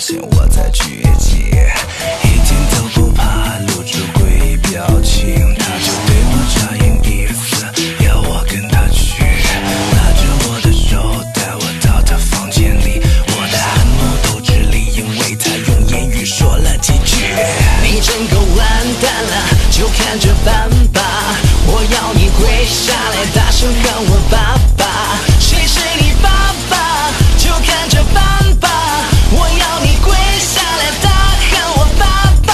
现我在绝迹，一点都不怕露出诡异表情，他就对我眨眼意思，要我跟他去，拉着我的手带我到他房间里，我的汗毛都直立，因为他用言语说了几句。 你整个完蛋了，就看着办吧，我要你跪下来，大声喊我爸爸，谁是你爸爸？就看着办吧，我要你跪下来，大喊我爸爸。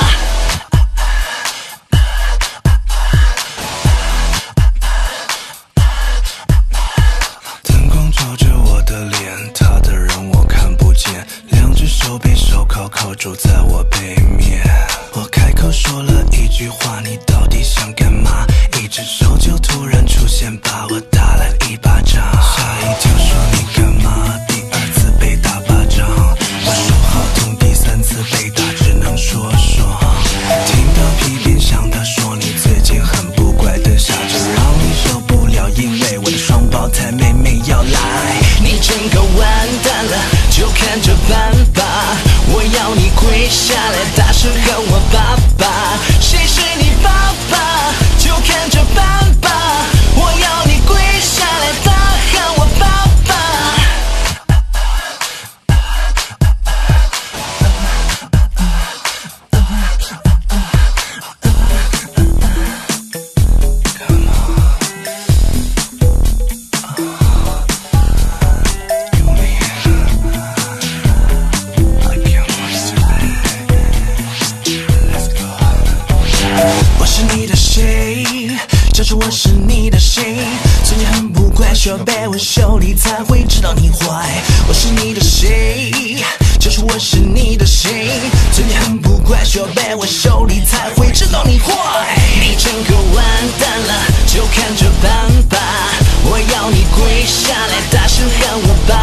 灯光照着我的脸，他的人我看不见，两只手被手铐铐住在我背面。我开口说了一句话，你到底想干嘛？一只手就突然出现，把我打了一巴掌，吓一跳说你干嘛？第二次被打巴掌，我手好痛，第三次被打只能说爽。听到皮鞭响，他说你最近很不乖，等下就让你受不了，因为我的双胞胎妹妹要来。 你整个完蛋了，就看着办吧，我要你跪下来，大声喊我爸爸，谁是你爸爸？就看着办吧，我要你跪下来，大喊我爸爸。 我是你的谁？这是我是你的谁？最近很不乖，需要被我修理才会知道你坏。我是你的谁？这是我是你的谁？最近很不乖，需要被我修理才会知道你坏。 你整个完蛋了，就看着办吧，我要你跪下来，大声喊我爸